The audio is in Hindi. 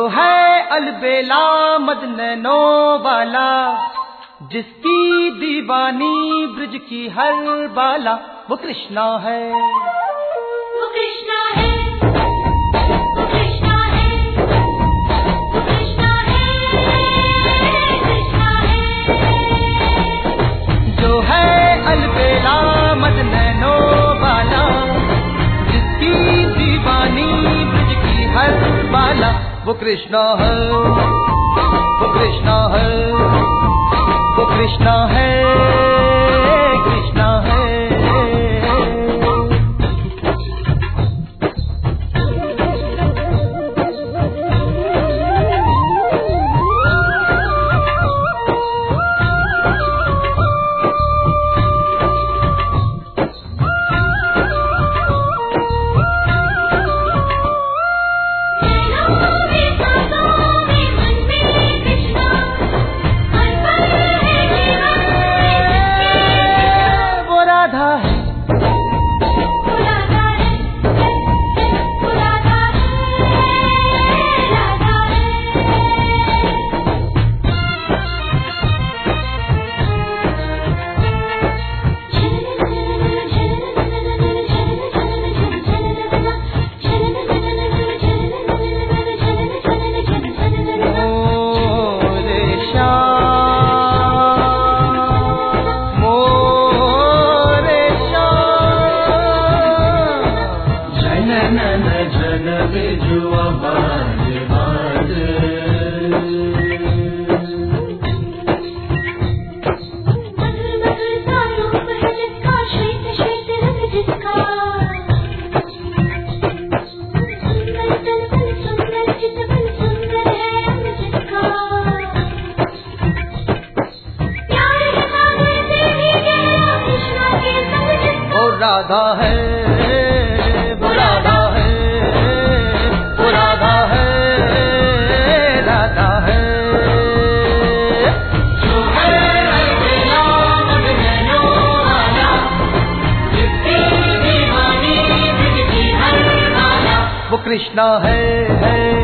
है अलबेला मदनैनो वाला, जिसकी दीवानी ब्रज की हर बाला, वो कृष्णा है, वो कृष्णा है, वो कृष्णा है, वो कृष्णा है, कृष्णा है। जो है अलबेला मदनैनो वाला, जिसकी दीवानी ब्रज की हर बाला, वो कृष्णा है, वो कृष्णा है, वो कृष्णा है, कृष्णा है। राधा है, वो राधा है, वो राधा है, राधा है। जो है अलबेला मदनैनो वाला, जिसकी दीवानी ब्रज की हर बाला, वो कृष्णा है।